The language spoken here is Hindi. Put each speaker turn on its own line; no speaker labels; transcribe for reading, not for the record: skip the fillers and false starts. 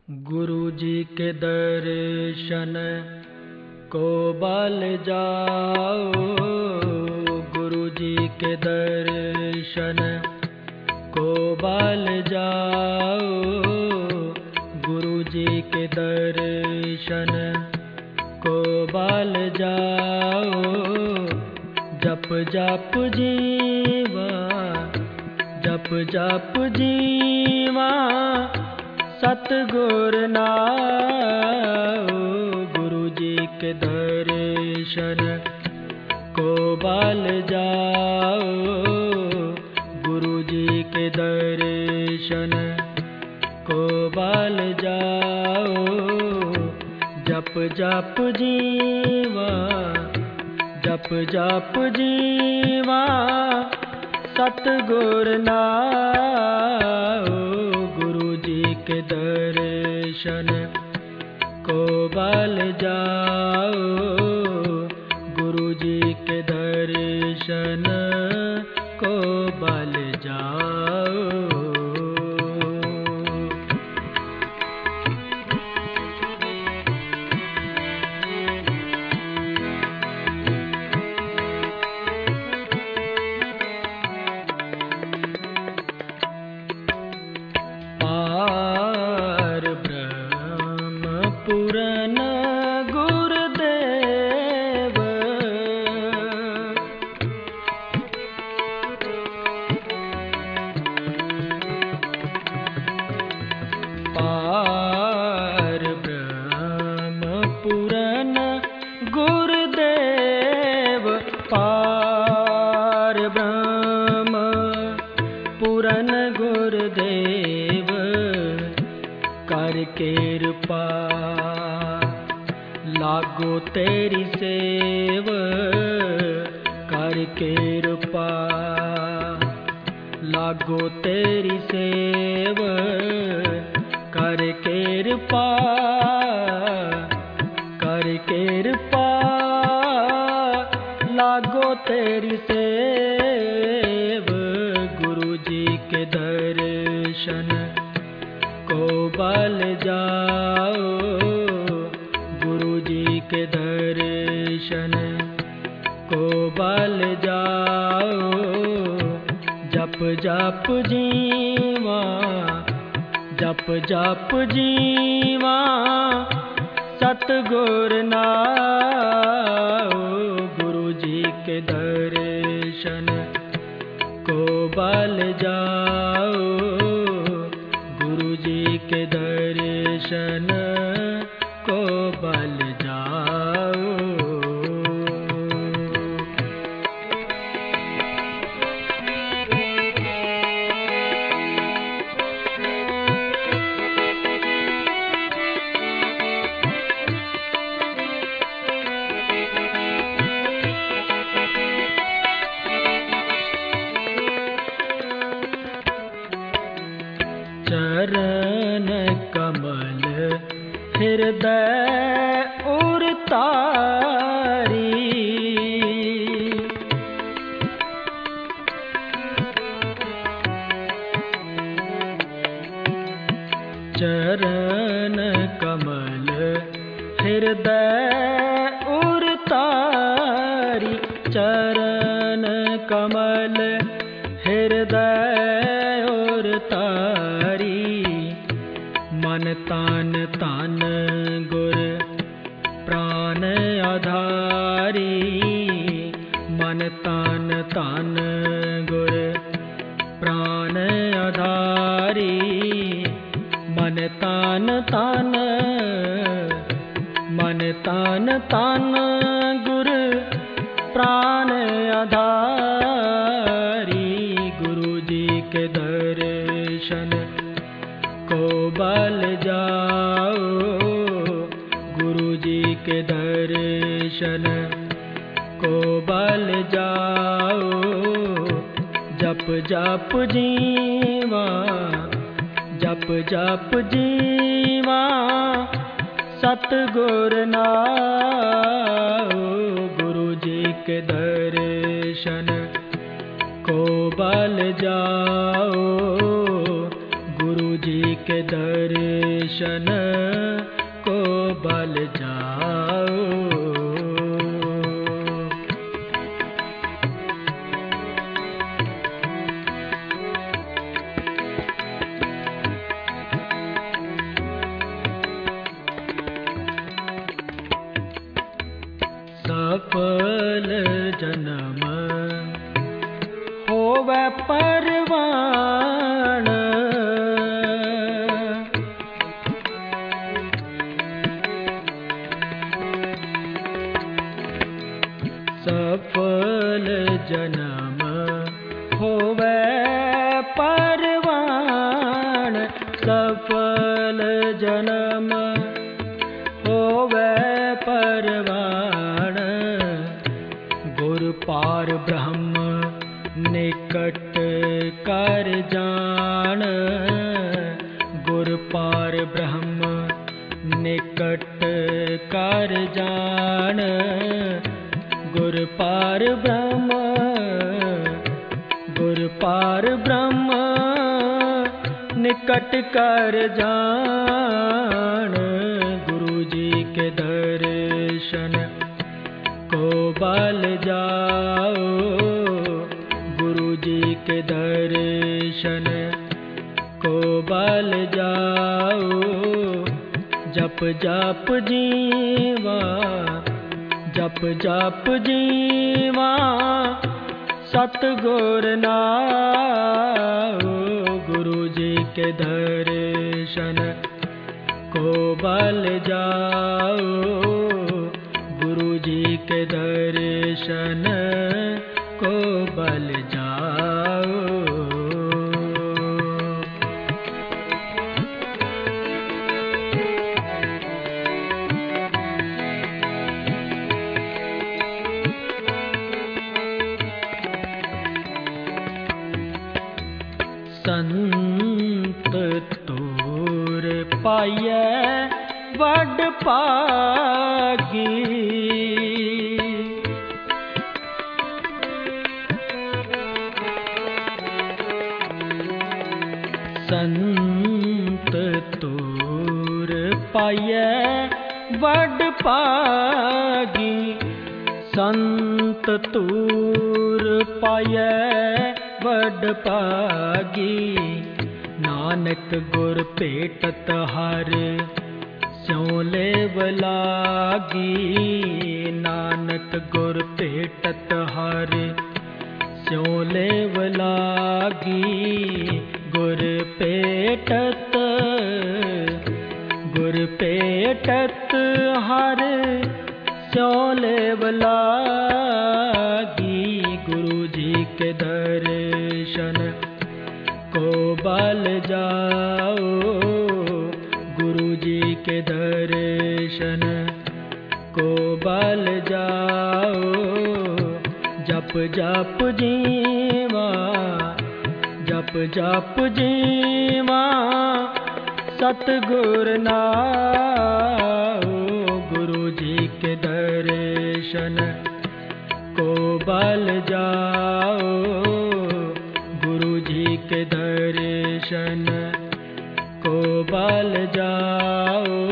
गुरु जी के दर्शन को बल जाओ, गुरु जी के दर्शन को बल जाओ, गुरु जी के दर्शन को बल जाओ। जप जप जीवा, जप जप जीवा, सतगुर नाओ। गुरु जी के दर्शन को बल जाओ, गुरु जी के दर्शन को बल जाओ। जप जप जीवा, जप जप जीवा, सतगुर नाओ। गुरु जी के दर्शन को बल जाओ, गुरु जी के दर्शन को बल जाओ। पूरन गुरुदेव, पार ब्रह्म पूरन गुरुदेव, पार ब्रह्म पूरन गुरुदेव। कर कृपा लागो तेरी सेव, कर कृपा लागो तेरी सेव, कर कृपा, कर कृपा लागो तेरी सेव। गुरु जी के दर्शन को बल जाओ, गुरु जी के दर्शन को बल जाओ। जप जप जीवा, जप जप जीवा, सतगुर नाओ। गुरु जी के दर्शन को बल जाओ, गुरु जी के दर्शन को बल जाओ। चरण कमल हृदय उर तारी, चरण कमल हृदय उर तारी, चरण कमल हृदय उर तारी। मन तान तान गुर प्राण आधारी, मन तान तान गुर प्राण आधारी। मन तान तान, मन तान तान गुर प्राण आधारी। गुरु जी के दर्शन को बल जाओ, गुरु जी के दर्शन को बल जाओ। जप जप जीवा, जप जप जीवा, सतगुर नाओ। गुरु जी के दर्शन को बल जाओ, गुरु जी के दर्शन को बल जाओ। सफल जन्म होवे परवान, सफल जन्म होवे परवान, सफल जन्म होवे परवान। गुरु पार ब्रह्म निकट कर जान, गुरु पार ब्रह्म निकट कर जान, गुरु पार ब्रह्म, गुरु पार ब्रह्म निकट कर जान। गुरु जी के दर्शन को बल जाओ, गुरु जी के दर्शन को बल जाओ। जप जप जीवा, जप जप जीवा सतगुर नाओ। गुरु जी के दर्शन को बल जाओ, गुरु जी के दर्शन को बल जाओ। संत तोर पाइयै वड भागी, संत तोर पाइयै वड भागी, संत तोर पाइयै वड भागी। नानक गुर भेटत हर स्यों लेव लागी, नानक गुर भेटत हर स्यों लेव लागी। गुर भेटत, गुर भेटत हर स्यों लेव लागी। गुरु जी के दर्शन को बल जाओ, गुरु जी के दर्शन को बल जाओ। जप जप जीवा, जप जप जीवा सतगुर नाओ। गुरु जी के दर्शन को बल जाओ, गुरु जी के दर्शन को बल जाओ।